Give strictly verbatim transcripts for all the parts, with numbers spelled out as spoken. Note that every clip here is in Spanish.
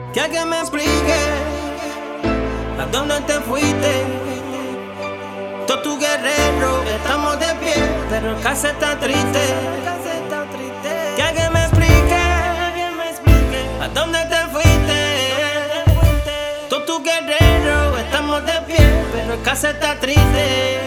Que alguien me explique a dónde te fuiste. Todo tu guerrero, estamos de pie, pero el caso está triste. Que alguien me explique a dónde te fuiste. Todo tu guerrero, estamos de pie, pero el caso está triste.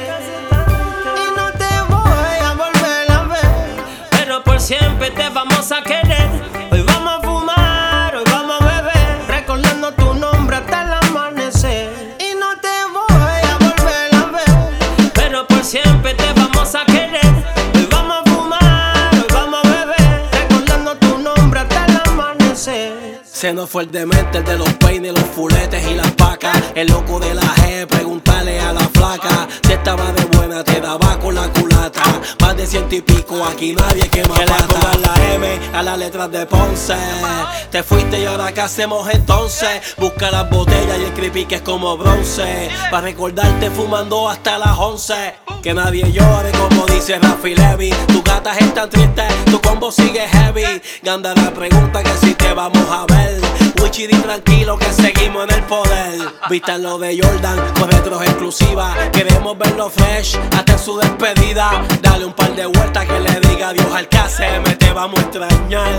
Y no te voy a volver a ver, pero por siempre te vamos a querer. Hoy vamos a fumar, hoy vamos a beber, recordando tu nombre hasta el amanecer. Y no te voy a volver a ver, pero por siempre te vamos a querer. Hoy vamos a fumar, hoy vamos a beber, recordando tu nombre hasta el amanecer. Se nos fue el demente, el de los peines, los fuletes y las vacas. El loco de la G, preguntarle a la flaca. Si estaba de buena, te daba con la culata. Más de ciento y pico, aquí nadie quema pata. Que le pongan la M a las letras de Ponce. Te fuiste y ahora ¿qué hacemos entonces? Busca las botellas y el creepy que es como bronce, para recordarte fumando hasta las once. Que nadie llore como dice Rafi Levy. Tus gatas están tristes, tu combo sigue heavy. Ganda la pregunta que si te vamos a ver. Wichidi tranquilo que seguimos en el poder. Viste lo de Jordan con retros exclusivas. Queremos verlo fresh hasta en su despedida. Dale un par de vueltas que le diga adiós al K C M. Te vamos a extrañar,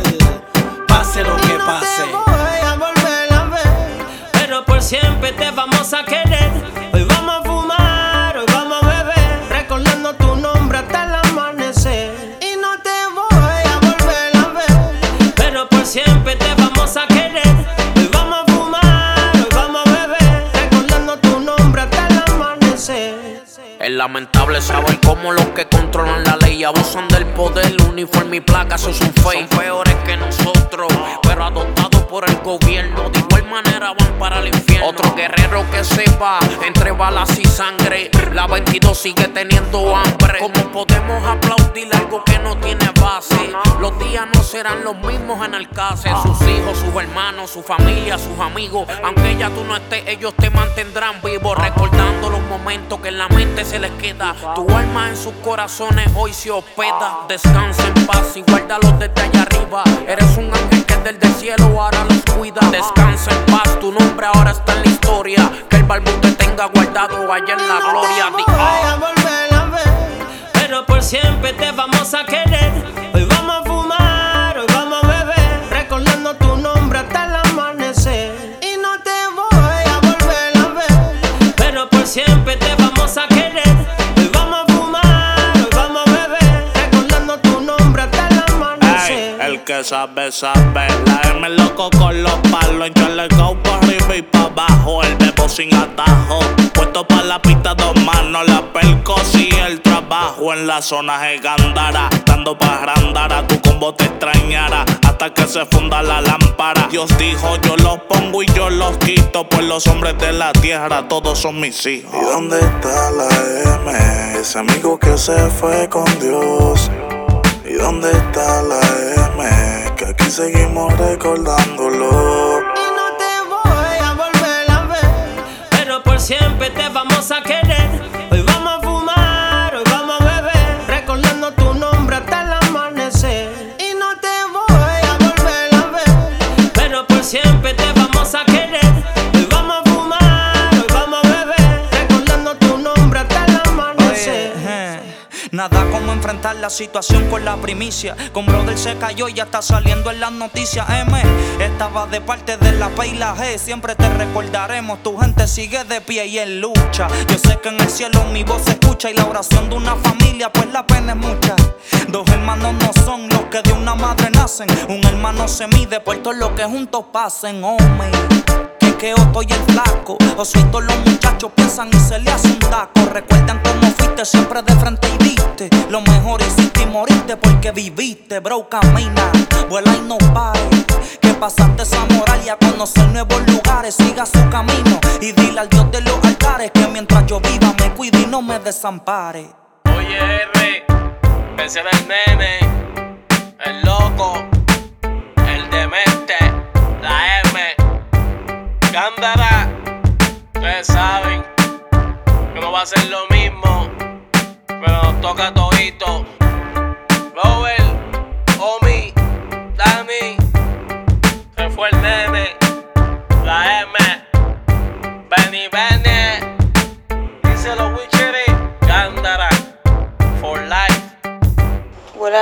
pase lo que pase. Y no te voy a volver a ver, pero por siempre te vamos a querer. Hoy vamos a fumar, hoy vamos a beber, recordando tu nombre hasta el amanecer. Y no te voy a volver a ver, pero por siempre te vamos a querer. Hoy vamos a fumar, hoy vamos a beber, recordando tu nombre hasta el amanecer. Es lamentable saber cómo los que controlan la ley abusan del poder. Uniforme y placa, esos son fake. Son peores que nosotros, pero adoptados por el gobierno. De igual manera van para el infierno. Otro guerrero que sepa, entre balas y sangre, la veintidós sigue teniendo hambre. ¿Cómo podemos aplaudir algo que no tiene base? Los días no serán los mismos en el case. Sus hijos, sus hermanos, su familia, sus amigos, aunque ya tú no estés, ellos te mantendrán vivo. Recordando los momentos que en la mente se les queda. Tu alma en sus corazones hoy se hospeda. Descansa en paz y guárdalos desde allá arriba. Eres un ángel que desde el cielo ahora los cuida. Descansa en paz, tu nombre ahora está en la historia. Que el barbú te tenga guardado allá en la gloria. No te voy a volver a ver, pero por siempre te vamos a querer. Hoy vamos a fumar, hoy vamos a beber, recordando tu nombre hasta el amanecer. Y no te voy a volver a ver, pero por siempre te vamos a querer. Hoy vamos a fumar, hoy vamos a beber, recordando tu nombre hasta el amanecer. Ay, el que sabe, sabe. La M loco con los palos. Echarle go por arriba y pa' abajo. El bebo sin atajo. Puesto pa' la pista, dos manos. La percos y el trabajo. En la zona gigandara. Dando pa' grandara. Tu combo te extrañará hasta que se funda la lámpara. Dios dijo, yo los pongo y yo los quito. Pues los hombres de la tierra, todos son mis hijos. ¿Y dónde está la M? Ese amigo que se fue con Dios. ¿Y dónde está la M? Que aquí seguimos recordándolo. Y no te voy a volver a ver, pero por siempre te vamos a querer. Hoy vamos a fumar, hoy vamos a beber, recordando tu nombre hasta el amanecer. Y no te voy a volver a ver, pero por siempre te vamos a querer. Hoy vamos a fumar, hoy vamos a beber, recordando tu nombre hasta el amanecer. Oye, nada como enfrentar la situación con la primicia. Con brother se cayó y ya está saliendo en las noticias. M, estaba de parte de la P y la G. Siempre te recordaremos, tu gente sigue de pie y en lucha. Yo sé que en el cielo mi voz se escucha y la oración de una familia, pues la pena es mucha. Dos hermanos no son los que de una madre nacen. Un hermano se mide por todo lo que juntos pasen. Oh, me. Que Otto y el flaco, Osito, los muchachos piensan y se le hace un taco. Recuerdan cómo fuiste siempre de frente y diste lo mejor hiciste y moriste porque viviste. Bro, camina, vuela y no pare, que pasaste esa moral y a conocer nuevos lugares. Siga su camino y dile al Dios de los altares que mientras yo viva me cuide y no me desampare. Oye, R, pensé en el nene, el loco, el demente, la M, Gándara. Ustedes saben que no va a ser lo mismo, pero nos toca todito. Robert, Omi, Dani, se fue el nene.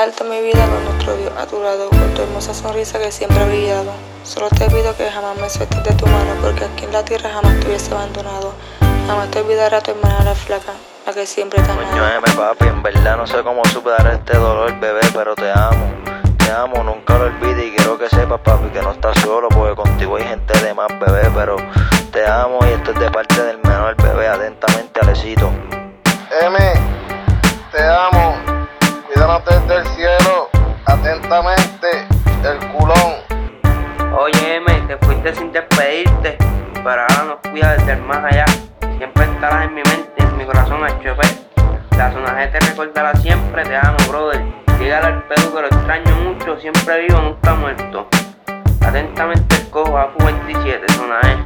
alto mi vida con nuestro Dios a tu lado, con tu hermosa sonrisa que siempre ha brillado. Solo te pido que jamás me sueltes de tu mano, porque aquí en la tierra jamás te hubiese abandonado. Jamás te olvidará tu hermana la flaca, la que siempre te ha amado. Coño, M, papi, en verdad no sé cómo superar este dolor, bebé, pero te amo. Te amo, nunca lo olvides y quiero que sepas, papi, que no estás solo, porque contigo hay gente de más, bebé, pero te amo y esto es de parte del menor, bebé. Atentamente, Alecito. M, te amo, cuídanos desde el cielo, atentamente, el culón. Oye, M, te fuiste sin despedirte, pero ahora nos cuida desde el más allá. Siempre estarás en mi mente, en mi corazón, H P. La zona G te recordará siempre, te amo, brother. Dígale al Perú que lo extraño mucho, siempre vivo, nunca muerto. Atentamente el cojo, A F U veintisiete, zona E.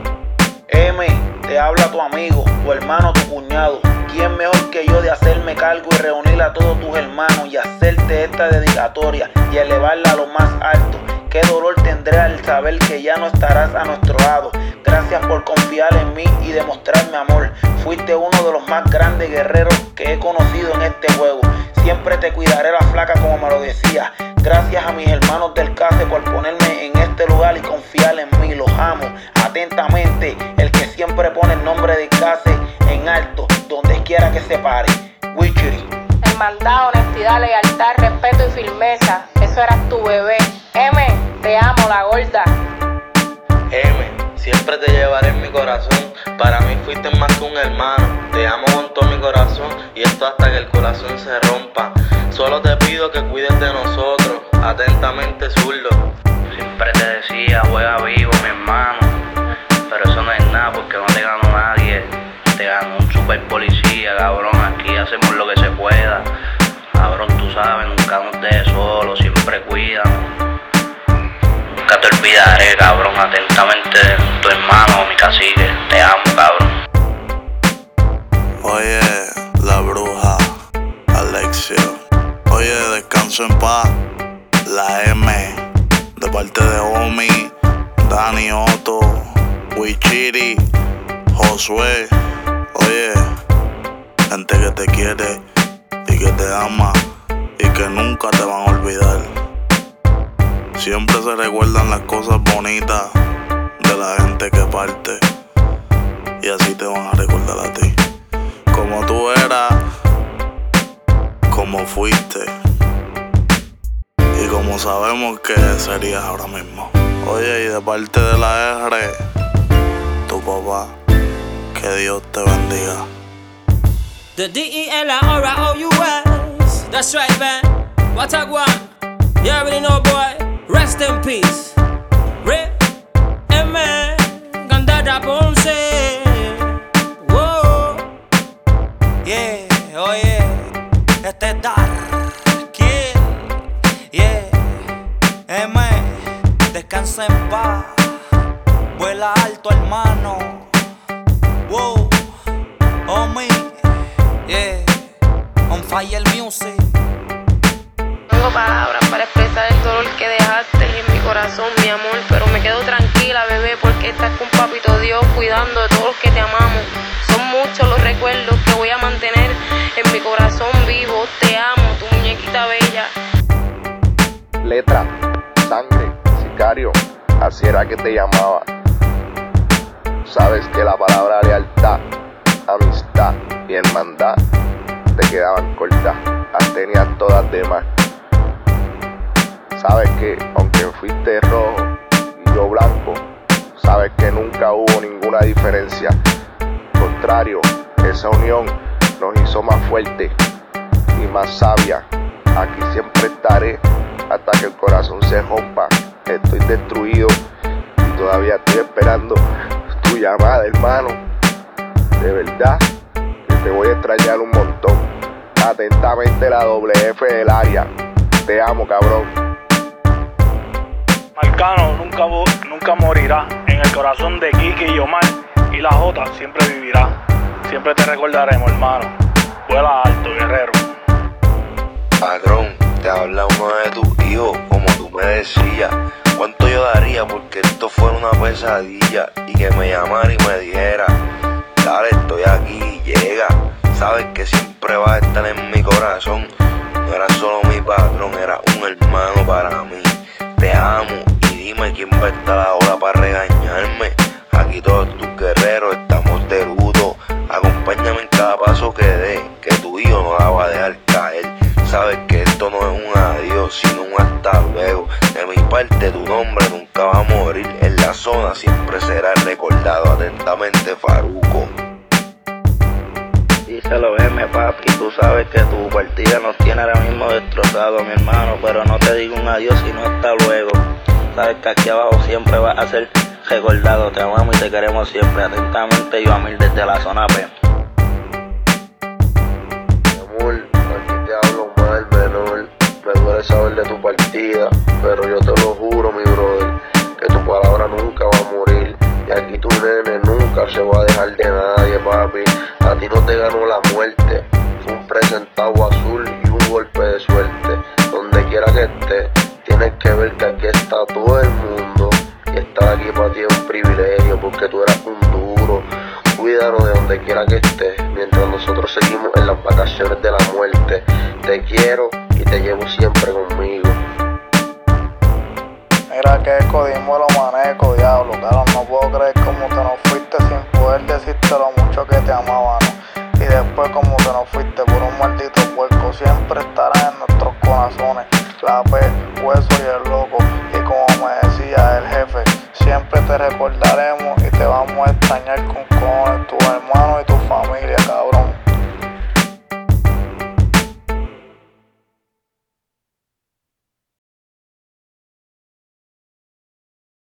M, te habla tu amigo, tu hermano, tu cuñado. ¿Quién mejor que yo de hacerme cargo y reunir a todos tus hermanos y hacerte esta dedicatoria y elevarla a lo más alto? Qué dolor tendré al saber que ya no estarás a nuestro lado. Gracias por confiar en mí y demostrarme amor. Fuiste uno de los más grandes guerreros que he conocido en este juego. Siempre te cuidaré la flaca como me lo decía. Gracias a mis hermanos del CASE por ponerme en este lugar y confiar en mí. Los amo. Atentamente, el que siempre pone el nombre del CASE en alto, donde quiera que se pare. Wichiri. Hermandad, honestidad, lealtad, respeto y firmeza. Eso eras tu bebé. M, te amo, la gorda. M, siempre te llevaré en mi corazón. Para mí fuiste más que un hermano. Te amo con todo mi corazón y esto hasta que el corazón se rompa. Solo te pido que cuides de nosotros. Atentamente, zurdo. Siempre te decía, juega vivo, mi hermano. Pero eso no es nada porque no te ganó nadie. Te ganó un super policía, cabrón. Aquí hacemos lo que se pueda. Cabrón, tú sabes, nunca nos dejes solos, siempre cuídanos. Nunca te olvidaré, cabrón. Atentamente, tu hermano, mi cacique. Te amo, cabrón. Oye, la bruja, Alexio. Oye, descanso en paz. La M, de parte de Omi, Dani Otto, Wichiri, Josué. Oye, gente que te quiere y que te ama y que nunca te van a olvidar. Siempre se recuerdan las cosas bonitas de la gente que parte y así te van a recordar a ti. Como tú eras, como fuiste y como sabemos que serías ahora mismo. Oye, y de parte de la R, tu papá, que Dios te bendiga. The D E L R O U S. That's right, man. What I want? You already know, boy. Rest in peace. Rip, M, Gandada Ponce. Whoa. Yeah, oye, este es Dark Kid. Yeah, M, descansa en paz. Vuela alto, hermano. Wow, oh me. Yeah, on fire music. Tengo palabras para expresar el dolor que dejaste en mi corazón, mi amor, pero me quedo tranquila, bebé, porque estás con papito Dios cuidando de todos los que te amamos. Son muchos los recuerdos que voy a mantener en mi corazón vivo. Te amo, tu muñequita bella. Letra, sangre, sicario, así era que te llamaba. Sabes que la palabra lealtad, amistad y hermandad te quedaban cortas, las tenías todas de más. Sabes que aunque fuiste rojo y yo blanco, sabes que nunca hubo ninguna diferencia. Al contrario, esa unión nos hizo más fuertes y más sabias. Aquí siempre estaré hasta que el corazón se rompa. Estoy destruido y todavía estoy esperando tu llamada, hermano. De verdad que te voy a extrañar un montón. Atentamente, la doble F del área. Te amo, cabrón. Marcano nunca, nunca morirá. En el corazón de Kiki y Omar y la Jota siempre vivirá. Siempre te recordaremos, hermano. Vuela alto, guerrero. Patrón, te habla uno de tus hijos, como tú me decías. ¿Cuánto yo daría porque esto fuera una pesadilla? Y que me llamara y me dijera, dale, estoy aquí, llega. Sabes que siempre vas a estar en mi corazón. No era solo mi patrón, era un hermano para mí. Te amo y dime quién va a estar ahora para regañarme. Aquí todos tus guerreros estamos de luto. Acompáñame en cada paso que dé, que tu hijo no la va a dejar caer. Sabes que esto no es un adiós, sino un hasta luego. De mi parte tu nombre nunca va a morir. En la zona siempre será recordado. Atentamente, Farruko. Díselo, M, papi, tú sabes que tu partida nos tiene ahora mismo destrozado, mi hermano. Pero no te digo un adiós, sino hasta luego. Sabes que aquí abajo siempre vas a ser recordado. Te amamos y te queremos siempre. Atentamente, Yoamil desde la zona P. Me duele saber de tu partida, pero yo te lo juro, mi brother, que tu palabra nunca va a morir. Y aquí tu nene nunca se va a dejar de nadie, papi. A ti no te ganó la muerte, fue un presentado azul y un golpe de suerte. Donde quiera que estés, tienes que ver que aquí está todo el mundo. Y estar aquí para ti es un privilegio, porque tú eras un duro. Cuídanos de donde quiera que estés, mientras nosotros seguimos en las vacaciones de la muerte. Te quiero y te llevo siempre conmigo. Mira que codimos lo manejo, diablo, claro, no puedo creer cómo te nos fuiste sin poder decirte lo mucho que te amamos.